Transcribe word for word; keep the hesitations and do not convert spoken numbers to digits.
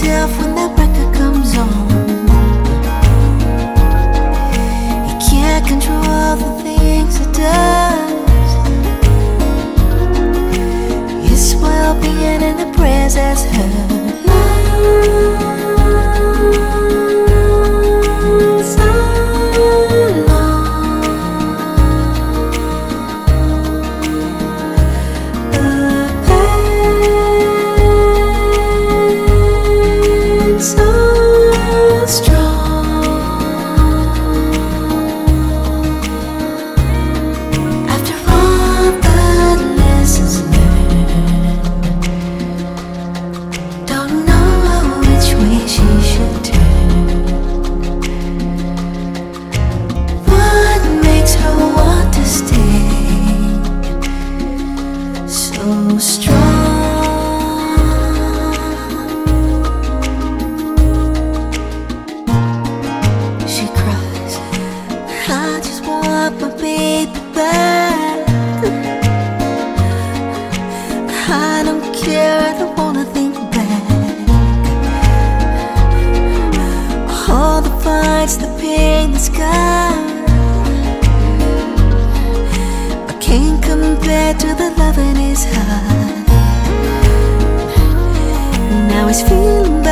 himself when that record comes on. He can't control the things he does. His well-being and the prayers as heard. So strong. She cries, I just want my baby back. I don't care, I don't wanna think back. All the fights, the pain, the scars can't compare to the love in his heart. Now he's feeling